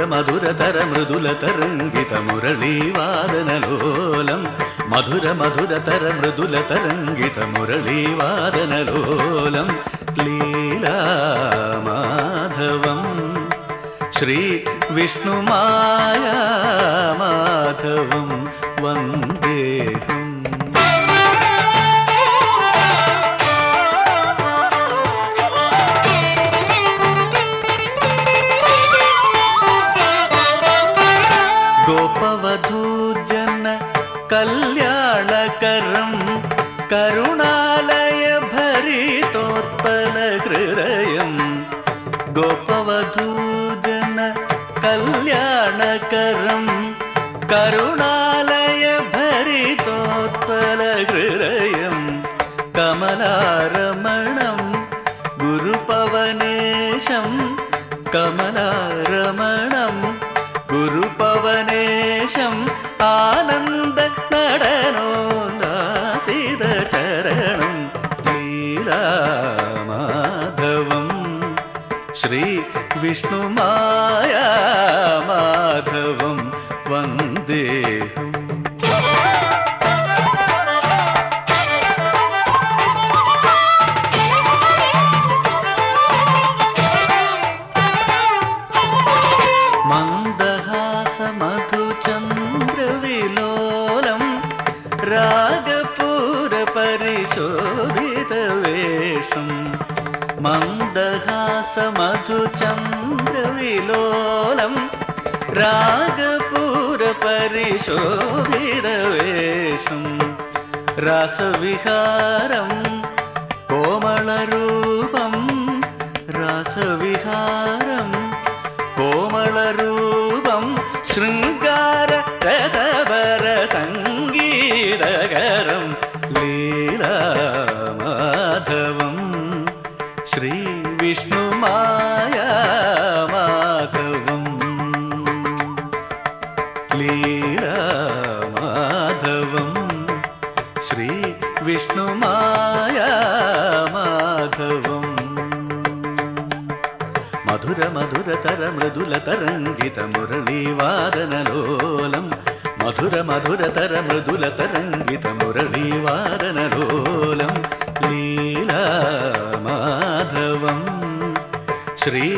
మధురతర మృదుల తరంగిత మురళీవాదనలోలం మధురతర మృదుల తరంగిత మురళీవాదనలోలం లీలామాధవం శ్రీ విష్ణుమాయా మాధవం వందేహం. గోపవధూజన కళ్యాణకరం కరుణాలయ భరితోత్పల హృదయం. గోపవధూజన కళ్యాణకరం కరుణాలయ భరితోత్పల హృదయం. కమలారమణం గురుపవనేశం కమలారమణం గురుపవనేశం ఆనంద നടനോല്ലാസിത ചരണം ലീലാമാധവം ശ്രീ വിഷ്ണുമായാ മാധവം വന്ദേഹം. മന്ദഹാസമധുചന്ദ്രവിലോലം രാഗപൂരപരിശോഭിതവേഷം. മന്ദഹാസമധുചന്ദ്രവിലോലം രാഗപൂരപരിശോഭിതവേഷം. രാസവിഹാരം കോമളരൂപം രാസവിഹാരം കോമളരൂപം ശൃംഗാര രസവര സംഗീതകരം ലീലാമാധവം ശ്രീ വിഷ്ണുമായാ മാധവം. ലീലാമാധവം ശ്രീ വിഷ്ണുമായാ മാധവം. మధురతర మృదుల తరంగిత మురళీవాదనలోలం మధురతర మృదుల తరంగిత మురళీవాదనలోలం లీలామాధవం శ్రీ